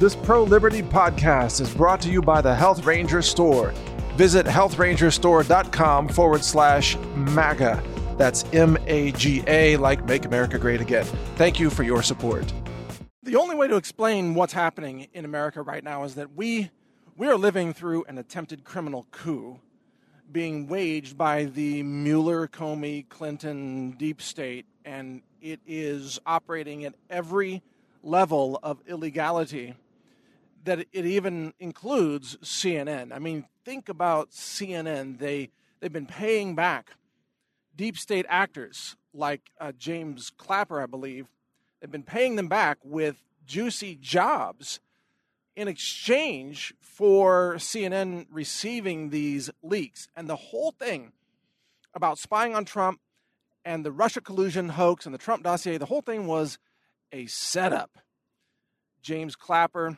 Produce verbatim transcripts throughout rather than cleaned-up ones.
This pro-liberty podcast is brought to you by the Health Ranger Store. Visit healthrangerstore.com forward slash MAGA. That's M A G A, like Make America Great Again. Thank you for your support. The only way to explain what's happening in America right now is that we we are living through an attempted criminal coup being waged by the Mueller, Comey, Clinton deep state, and it is operating at every level of illegality, that it even includes C N N. I mean, think about C N N. They, they've been paying back deep state actors like uh, James Clapper, I believe. They've been paying them back with juicy jobs in exchange for C N N receiving these leaks. And the whole thing about spying on Trump and the Russia collusion hoax and the Trump dossier, the whole thing was a setup. James Clapper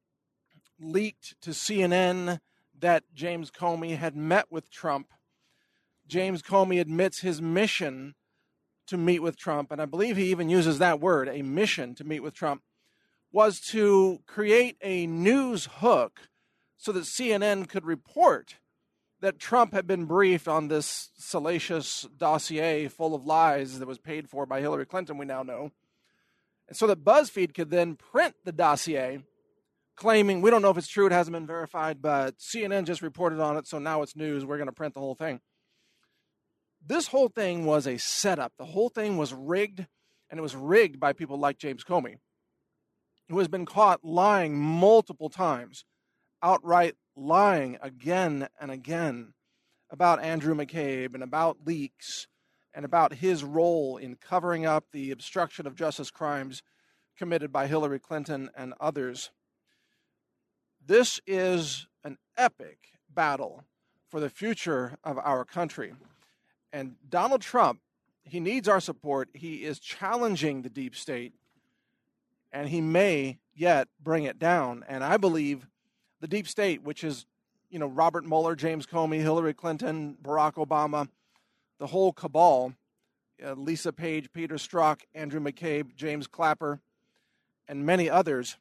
leaked to C N N that James Comey had met with Trump. James Comey admits his mission to meet with Trump, and I believe he even uses that word, a mission to meet with Trump, was to create a news hook so that C N N could report that Trump had been briefed on this salacious dossier full of lies that was paid for by Hillary Clinton, we now know. And so that BuzzFeed could then print the dossier claiming, we don't know if it's true, it hasn't been verified, but C N N just reported on it, so now it's news, we're going to print the whole thing. This whole thing was a setup. The whole thing was rigged, and it was rigged by people like James Comey, who has been caught lying multiple times, outright lying again and again about Andrew McCabe and about leaks and about his role in covering up the obstruction of justice crimes committed by Hillary Clinton and others. This is an epic battle for the future of our country. And Donald Trump, he needs our support. He is challenging the deep state, and he may yet bring it down. And I believe the deep state, which is, you know, Robert Mueller, James Comey, Hillary Clinton, Barack Obama, the whole cabal, uh, Lisa Page, Peter Strzok, Andrew McCabe, James Clapper, and many others,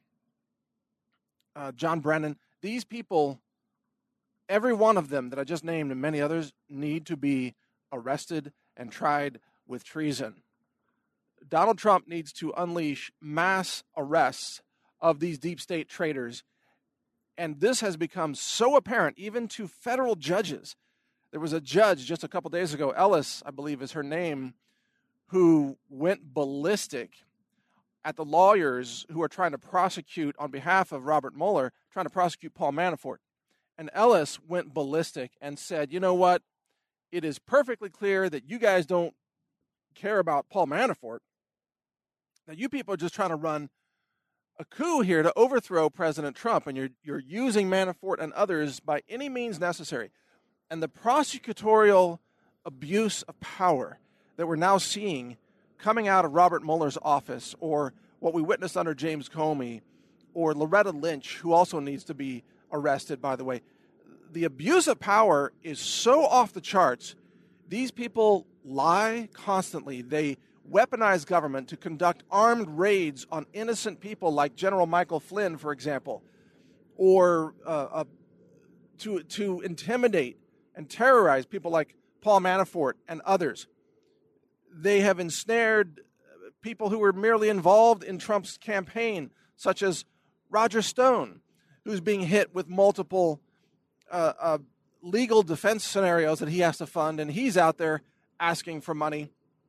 uh, John Brennan, these people, every one of them that I just named and many others, need to be arrested and tried with treason. Donald Trump needs to unleash mass arrests of these deep state traitors. And this has become so apparent even to federal judges. There was a judge just a couple days ago, Ellis, I believe is her name, who went ballistic at the lawyers who are trying to prosecute on behalf of Robert Mueller, trying to prosecute Paul Manafort. And Ellis went ballistic and said, you know what? It is perfectly clear that you guys don't care about Paul Manafort, that you people are just trying to run a coup here to overthrow President Trump, and you're you're using Manafort and others by any means necessary. And the prosecutorial abuse of power that we're now seeing coming out of Robert Mueller's office, or what we witnessed under James Comey, or Loretta Lynch, who also needs to be arrested, by the way. The abuse of power is so off the charts. These people lie constantly. They weaponize government to conduct armed raids on innocent people like General Michael Flynn, for example, or uh, uh, to, to intimidate and terrorize people like Paul Manafort and others. They have ensnared people who were merely involved in Trump's campaign, such as Roger Stone, who's being hit with multiple Uh, uh, legal defense scenarios that he has to fund, and he's out there asking for money.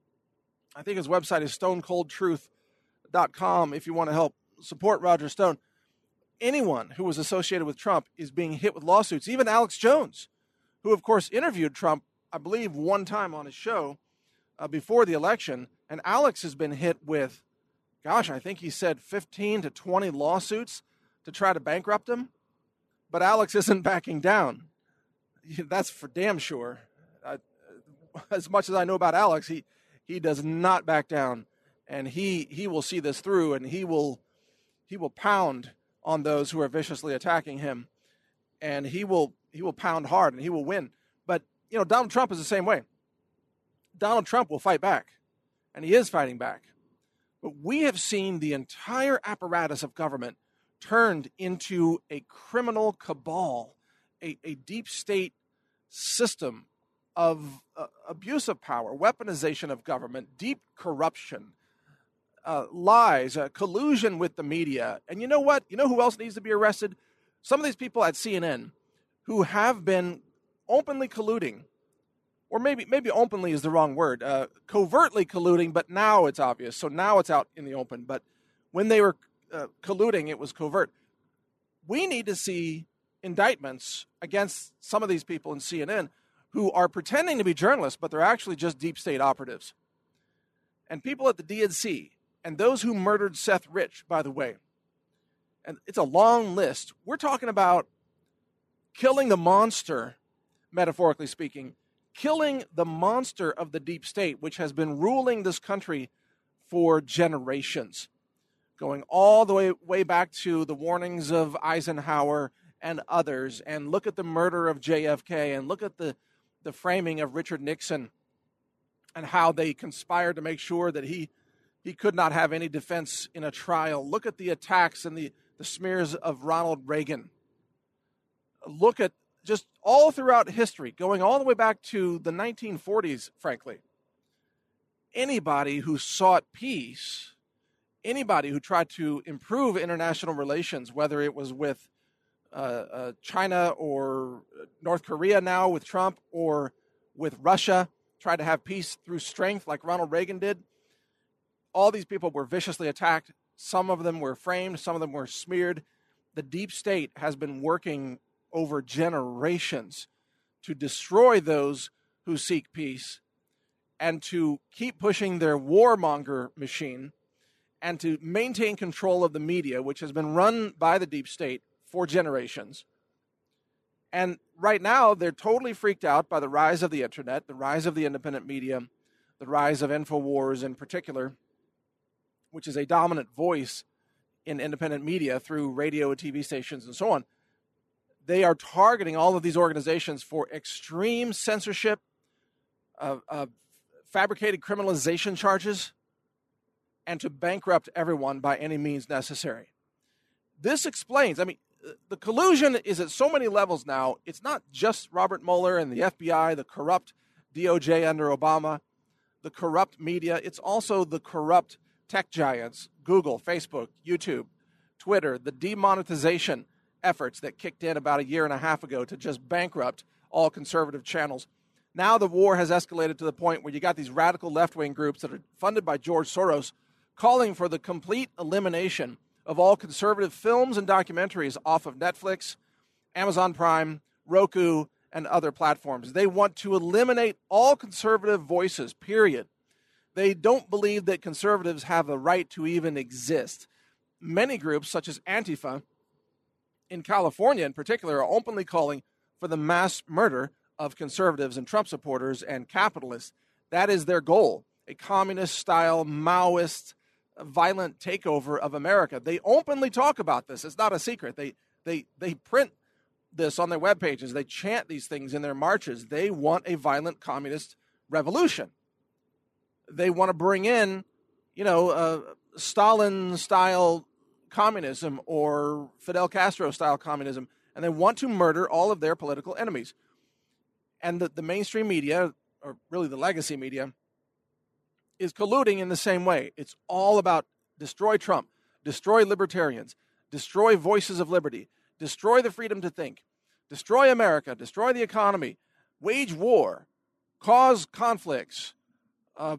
I think his website is stone cold truth dot com if you want to help support Roger Stone. Anyone who was associated with Trump is being hit with lawsuits. Even Alex Jones, who of course interviewed Trump, I believe, one time on his show uh, before the election, and Alex has been hit with, gosh, I think he said fifteen to twenty lawsuits to try to bankrupt him. But Alex isn't backing down. That's for damn sure. Uh, as much as I know about Alex, he, he does not back down, and he he will see this through, and he will he will pound on those who are viciously attacking him, and he will he will pound hard, and he will win. But you know, Donald Trump is the same way. Donald Trump will fight back, and he is fighting back. But we have seen the entire apparatus of government turned into a criminal cabal, a, a deep state system of uh, abuse of power, weaponization of government, deep corruption, uh, lies, uh, collusion with the media. And you know what? You know who else needs to be arrested? Some of these people at C N N who have been openly colluding, or maybe maybe openly is the wrong word, uh, covertly colluding, but now it's obvious. So now it's out in the open. But when they were uh, colluding, it was covert. We need to see indictments against some of these people in C N N who are pretending to be journalists, but they're actually just deep state operatives. And people at the D N C, and those who murdered Seth Rich, by the way. And it's a long list. We're talking about killing the monster, metaphorically speaking, killing the monster of the deep state, which has been ruling this country for generations, going all the way, way back to the warnings of Eisenhower and others. And look at the murder of J F K, and look at the the framing of Richard Nixon and how they conspired to make sure that he he could not have any defense in a trial. Look at the attacks and the, the smears of Ronald Reagan. Look at just all throughout history, going all the way back to the nineteen forties, frankly. Anybody who sought peace, anybody who tried to improve international relations, whether it was with Uh, uh, China or North Korea now with Trump, or with Russia, tried to have peace through strength like Ronald Reagan did. All these people were viciously attacked. Some of them were framed. Some of them were smeared. The deep state has been working over generations to destroy those who seek peace and to keep pushing their warmonger machine and to maintain control of the media, which has been run by the deep state for generations. And right now, they're totally freaked out by the rise of the internet, the rise of the independent media, the rise of InfoWars in particular, which is a dominant voice in independent media through radio and T V stations and so on. They are targeting all of these organizations for extreme censorship, uh, uh, fabricated criminalization charges, and to bankrupt everyone by any means necessary. This explains, I mean, the collusion is at so many levels now. It's not just Robert Mueller and the F B I, the corrupt D O J under Obama, the corrupt media. It's also the corrupt tech giants, Google, Facebook, YouTube, Twitter, the demonetization efforts that kicked in about a year and a half ago to just bankrupt all conservative channels. Now the war has escalated to the point where you got these radical left-wing groups that are funded by George Soros calling for the complete elimination of all conservative films and documentaries off of Netflix, Amazon Prime, Roku, and other platforms. They want to eliminate all conservative voices, period. They don't believe that conservatives have the right to even exist. Many groups, such as Antifa, in California in particular, are openly calling for the mass murder of conservatives and Trump supporters and capitalists. That is their goal, a communist-style, Maoist, violent takeover of America. They openly talk about this. It's not a secret. They they they print this on their web pages. They chant these things in their marches. They want a violent communist revolution. They want to bring in, you know, uh, Stalin-style communism or Fidel Castro-style communism, and they want to murder all of their political enemies. And the, the mainstream media, or really the legacy media, is colluding in the same way. It's all about destroy Trump, destroy libertarians, destroy voices of liberty, destroy the freedom to think, destroy America, destroy the economy, wage war, cause conflicts, uh,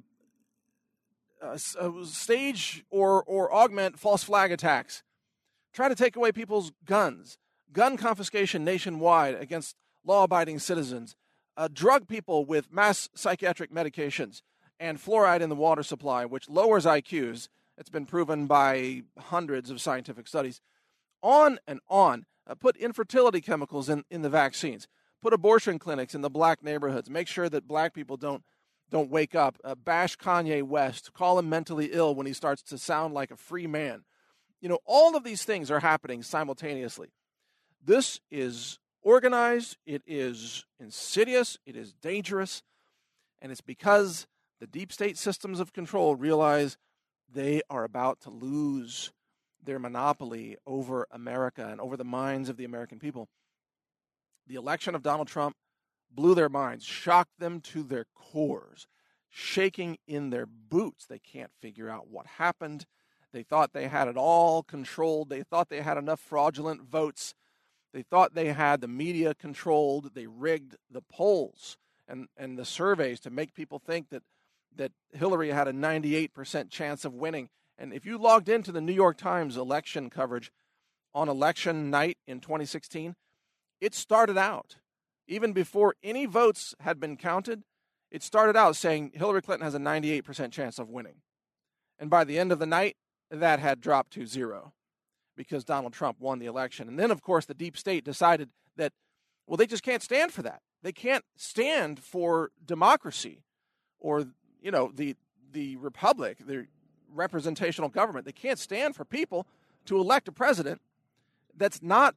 uh, stage or, or augment false flag attacks, try to take away people's guns, gun confiscation nationwide against law-abiding citizens, uh, drug people with mass psychiatric medications, and fluoride in the water supply, which lowers I Qs. It's been proven by hundreds of scientific studies. On and on. Uh, put infertility chemicals in, in the vaccines. Put abortion clinics in the black neighborhoods. Make sure that black people don't don't wake up. Uh, bash Kanye West. Call him mentally ill when he starts to sound like a free man. You know, all of these things are happening simultaneously. This is organized. It is insidious. It is dangerous. And it's because the deep state systems of control realize they are about to lose. their monopoly over America and over the minds of the American people. The election of Donald Trump blew their minds, shocked them to their cores, shaking in their boots. They can't figure out what happened. They thought they had it all controlled. They thought they had enough fraudulent votes. They thought they had the media controlled. They rigged the polls and, and the surveys to make people think that, that Hillary had a ninety-eight percent chance of winning. And if you logged into the New York Times election coverage on election night in twenty sixteen, it started out, even before any votes had been counted, it started out saying Hillary Clinton has a ninety-eight percent chance of winning. And by the end of the night, that had dropped to zero because Donald Trump won the election. And then, of course, the deep state decided that, well, they just can't stand for that. They can't stand for democracy or, you know, the the republic, the representational government. They can't stand for people to elect a president that's not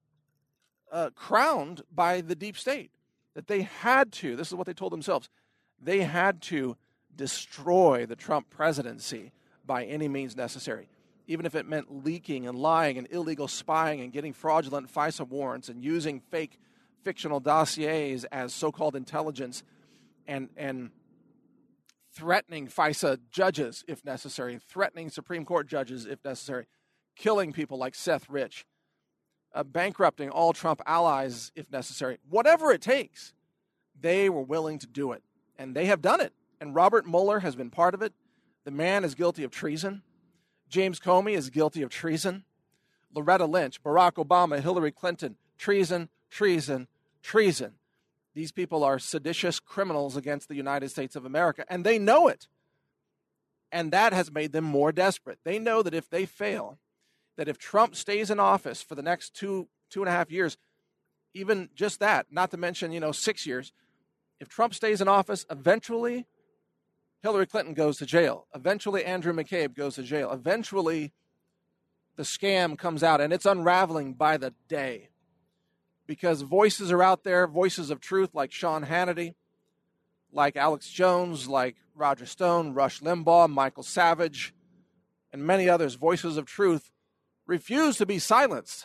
uh, crowned by the deep state. That they had to, this is what they told themselves, they had to destroy the Trump presidency by any means necessary, even if it meant leaking and lying and illegal spying and getting fraudulent FISA warrants and using fake fictional dossiers as so-called intelligence and and threatening FISA judges if necessary, threatening Supreme Court judges if necessary, killing people like Seth Rich, uh, bankrupting all Trump allies if necessary. Whatever it takes, they were willing to do it, and they have done it. And Robert Mueller has been part of it. The man is guilty of treason. James Comey is guilty of treason. Loretta Lynch, Barack Obama, Hillary Clinton, treason, treason, treason. These people are seditious criminals against the United States of America, and they know it. And that has made them more desperate. They know that if they fail, that if Trump stays in office for the next two, two and a half years, even just that, not to mention, you know, six years, if Trump stays in office, eventually Hillary Clinton goes to jail. Eventually Andrew McCabe goes to jail. Eventually the scam comes out, and it's unraveling by the day. Because voices are out there, voices of truth like Sean Hannity, like Alex Jones, like Roger Stone, Rush Limbaugh, Michael Savage, and many others, voices of truth, refuse to be silenced.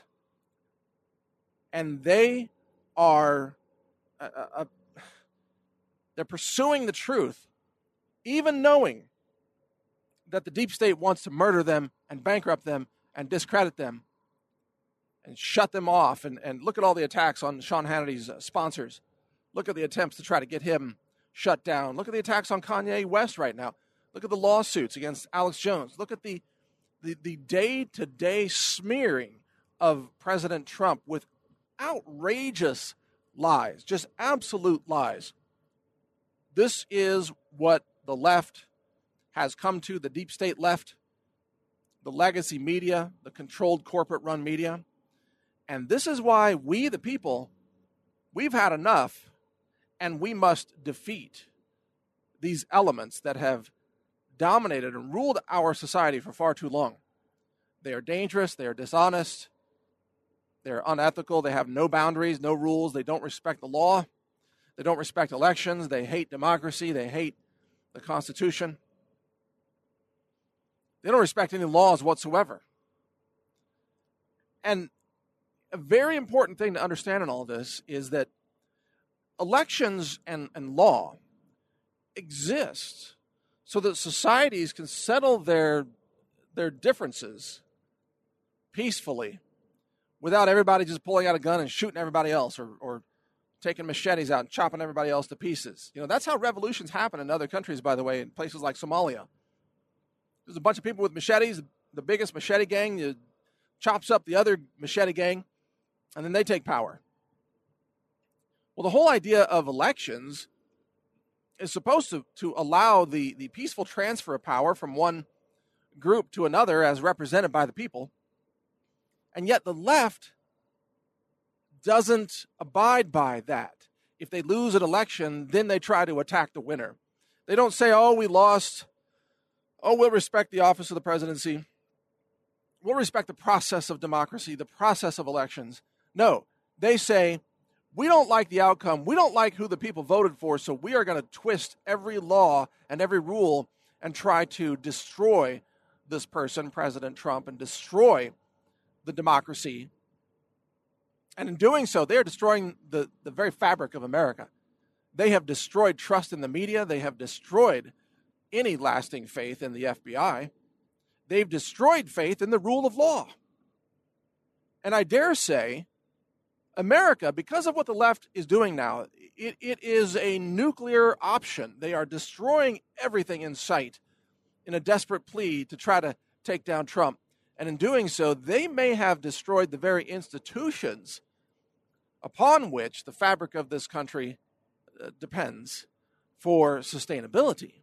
And they are uh, uh, they're pursuing the truth, even knowing that the deep state wants to murder them and bankrupt them and discredit them and shut them off. And, and look at all the attacks on Sean Hannity's uh, sponsors. Look at the attempts to try to get him shut down. Look at the attacks on Kanye West right now. Look at the lawsuits against Alex Jones. Look at the, the, the day-to-day smearing of President Trump with outrageous lies, just absolute lies. This is what the left has come to, the deep state left, the legacy media, the controlled corporate-run media. And this is why we, the people, we've had enough, and we must defeat these elements that have dominated and ruled our society for far too long. They are dangerous, they are dishonest, they're unethical, they have no boundaries, no rules, they don't respect the law, they don't respect elections, they hate democracy, they hate the Constitution. They don't respect any laws whatsoever. And a very important thing to understand in all this is that elections and, and law exist so that societies can settle their, their differences peacefully without everybody just pulling out a gun and shooting everybody else or, or taking machetes out and chopping everybody else to pieces. You know, that's how revolutions happen in other countries, by the way, in places like Somalia. There's a bunch of people with machetes. The biggest machete gang uh, chops up the other machete gang, and then they take power. Well, the whole idea of elections is supposed to, to allow the, the peaceful transfer of power from one group to another as represented by the people. And yet the left doesn't abide by that. If they lose an election, then they try to attack the winner. They don't say, oh, we lost. Oh, we'll respect the office of the presidency. We'll respect the process of democracy, the process of elections. No, they say, we don't like the outcome. We don't like who the people voted for, so we are going to twist every law and every rule and try to destroy this person, President Trump, and destroy the democracy. And in doing so, they are destroying the, the very fabric of America. They have destroyed trust in the media. They have destroyed any lasting faith in the F B I. They've destroyed faith in the rule of law. And I dare say, America, because of what the left is doing now, it, it is a nuclear option. They are destroying everything in sight in a desperate plea to try to take down Trump. And in doing so, they may have destroyed the very institutions upon which the fabric of this country uh, depends for sustainability.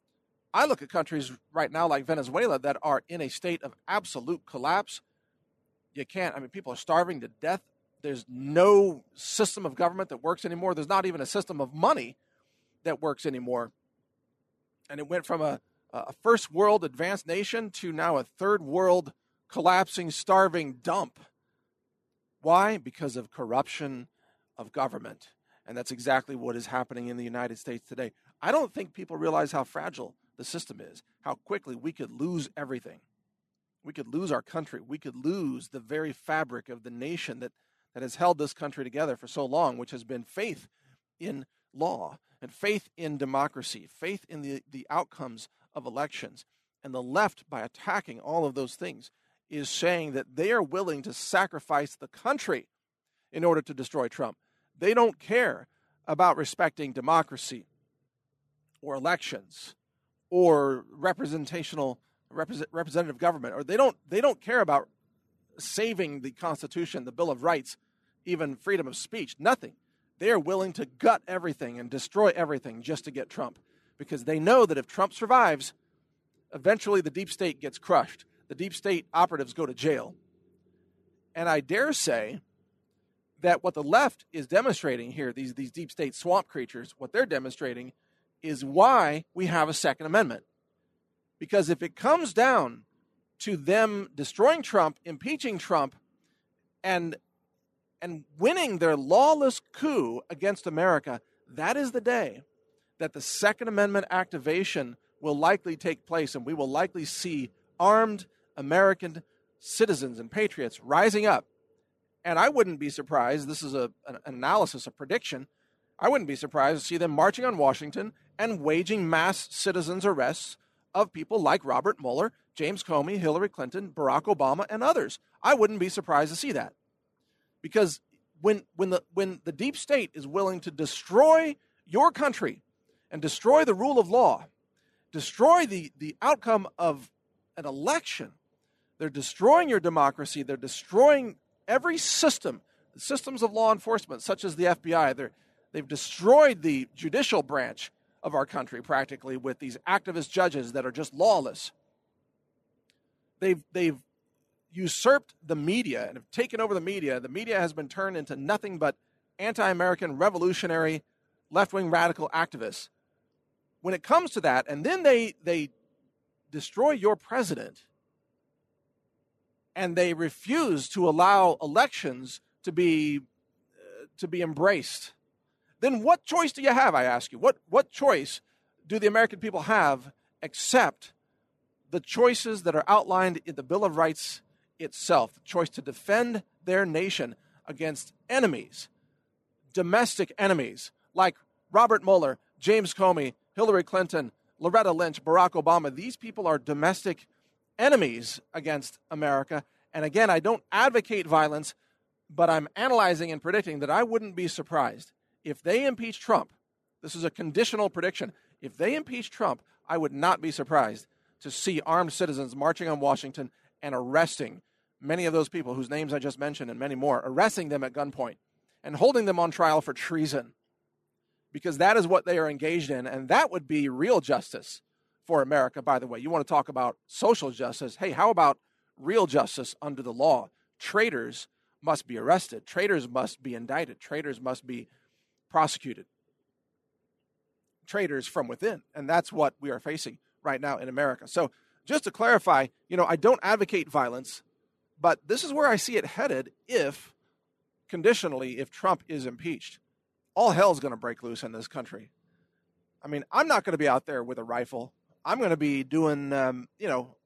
I look at countries right now like Venezuela that are in a state of absolute collapse. You can't, I mean, people are starving to death. There's no system of government that works anymore. There's not even a system of money that works anymore. And it went from a, a first world advanced nation to now a third world collapsing, starving dump. Why? Because of corruption of government. And that's exactly what is happening in the United States today. I don't think people realize how fragile the system is, how quickly we could lose everything. We could lose our country. We could lose the very fabric of the nation that, that has held this country together for so long, which has been faith in law and faith in democracy, faith in the, the outcomes of elections. And the left, by attacking all of those things, is saying that they are willing to sacrifice the country in order to destroy Trump. They don't care about respecting democracy or elections or representational represent, representative government, or they don't they don't care about saving the Constitution, the Bill of Rights, even freedom of speech, nothing. They are willing to gut everything and destroy everything just to get Trump, because they know that if Trump survives, eventually the deep state gets crushed. The deep state operatives go to jail. And I dare say that what the left is demonstrating here, these, these deep state swamp creatures, what they're demonstrating is why we have a Second Amendment. Because if it comes down to them destroying Trump, impeaching Trump, and, and winning their lawless coup against America, that is the day that the Second Amendment activation will likely take place, and we will likely see armed American citizens and patriots rising up. And I wouldn't be surprised, this is a, an analysis, a prediction, I wouldn't be surprised to see them marching on Washington and waging mass citizens' arrests of people like Robert Mueller, James Comey, Hillary Clinton, Barack Obama, and others. I wouldn't be surprised to see that. Because when, when, the, when the deep state is willing to destroy your country and destroy the rule of law, destroy the, the outcome of an election, they're destroying your democracy, they're destroying every system, the systems of law enforcement, such as the F B I. They're, they've destroyed the judicial branch of our country practically with these activist judges that are just lawless. They've, they've usurped the media and have taken over the media. The media has been turned into nothing but anti-American, revolutionary, left-wing radical activists. When it comes to that, and then they, they destroy your president, and they refuse to allow elections to be uh, to be embraced, then what choice do you have, I ask you? What what choice do the American people have except the choices that are outlined in the Bill of Rights itself? The choice to defend their nation against enemies, domestic enemies, like Robert Mueller, James Comey, Hillary Clinton, Loretta Lynch, Barack Obama. These people are domestic enemies against America. And again, I don't advocate violence, but I'm analyzing and predicting that I wouldn't be surprised if they impeach Trump. This is a conditional prediction. If they impeach Trump, I would not be surprised to see armed citizens marching on Washington and arresting many of those people whose names I just mentioned and many more, arresting them at gunpoint and holding them on trial for treason, because that is what they are engaged in, and that would be real justice for America, by the way. You want to talk about social justice. Hey, how about real justice under the law? Traitors must be arrested. Traitors must be indicted. Traitors must be prosecuted. Traitors from within. And that's what we are facing right now in America. So just to clarify, you know, I don't advocate violence, but this is where I see it headed if, conditionally, if Trump is impeached. All hell's going to break loose in this country. I mean, I'm not going to be out there with a rifle. I'm going to be doing, um, you know,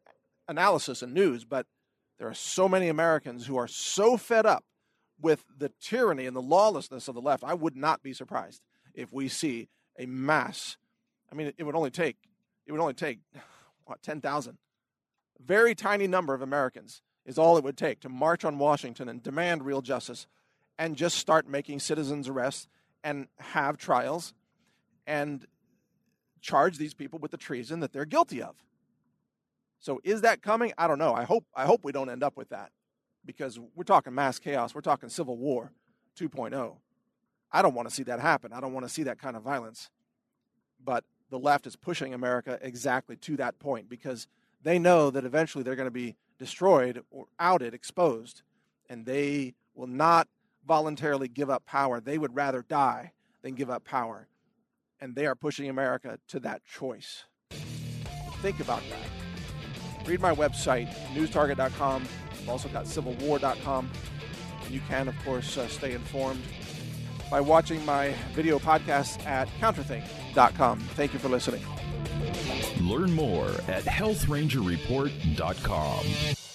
analysis and news, but there are so many Americans who are so fed up with the tyranny and the lawlessness of the left. I would not be surprised if we see a mass. I mean, it would only take, it would only take, what, ten thousand? A very tiny number of Americans is all it would take to march on Washington and demand real justice and just start making citizens' arrests and have trials and charge these people with the treason that they're guilty of. So is that coming? I don't know. I hope I hope we don't end up with that, because we're talking mass chaos. We're talking civil war two point oh. I don't want to see that happen. I don't want to see that kind of violence. But the left is pushing America exactly to that point, because they know that eventually they're going to be destroyed or outed, exposed, and they will not voluntarily give up power. They would rather die than give up power. And they are pushing America to that choice. Think about that. Read my website, news target dot com. I've also got civil war dot com. And you can, of course, uh, stay informed by watching my video podcasts at counterthink dot com. Thank you for listening. Learn more at health ranger report dot com.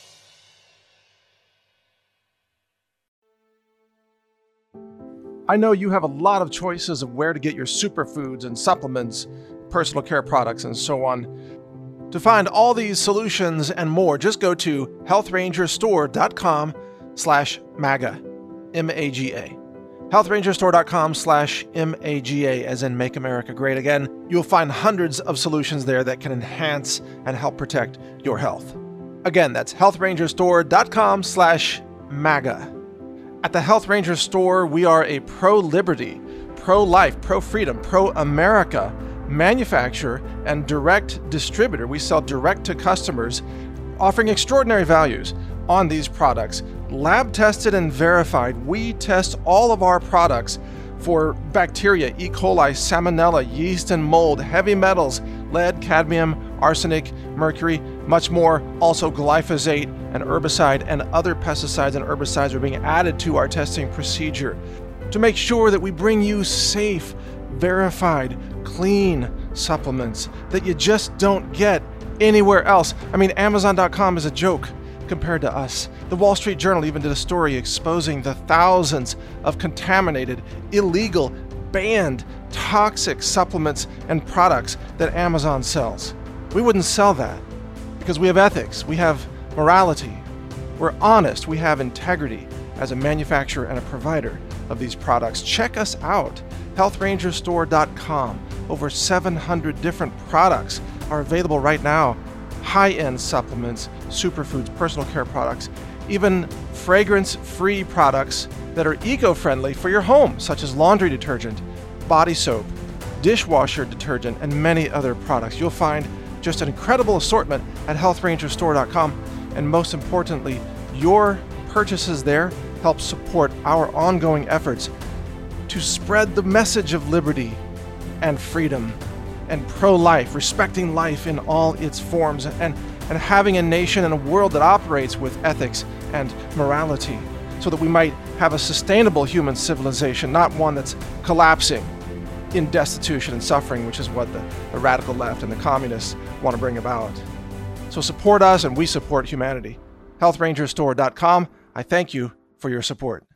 I know you have a lot of choices of where to get your superfoods and supplements, personal care products, and so on. To find all these solutions and more, just go to health ranger store dot com slash MAGA, M A G A. health ranger store dot com slash M A G A, as in Make America Great Again. You'll find hundreds of solutions there that can enhance and help protect your health. Again, that's health ranger store dot com slash MAGA. At the Health Ranger Store, we are a pro-liberty, pro-life, pro-freedom, pro-America manufacturer and direct distributor. We sell direct to customers, offering extraordinary values on these products. Lab tested and verified. We test all of our products for bacteria, E. coli, salmonella, yeast and mold, heavy metals, lead, cadmium, arsenic, mercury, much more. Also glyphosate, and herbicide and other pesticides and herbicides are being added to our testing procedure to make sure that we bring you safe, verified, clean supplements that you just don't get anywhere else. I mean, Amazon dot com is a joke compared to us. The Wall Street Journal even did a story exposing the thousands of contaminated, illegal, banned, toxic supplements and products that Amazon sells. We wouldn't sell that because we have ethics, we have morality, we're honest, we have integrity as a manufacturer and a provider of these products. Check us out, health ranger store dot com. Over seven hundred different products are available right now. High-end supplements, superfoods, personal care products, even fragrance-free products that are eco-friendly for your home, such as laundry detergent, body soap, dishwasher detergent, and many other products. You'll find just an incredible assortment at health ranger store dot com. And most importantly, your purchases there help support our ongoing efforts to spread the message of liberty and freedom and pro-life, respecting life in all its forms, and, and having a nation and a world that operates with ethics and morality, so that we might have a sustainable human civilization, not one that's collapsing in destitution and suffering, which is what the, the radical left and the communists want to bring about. So support us and we support humanity. health ranger store dot com. I thank you for your support.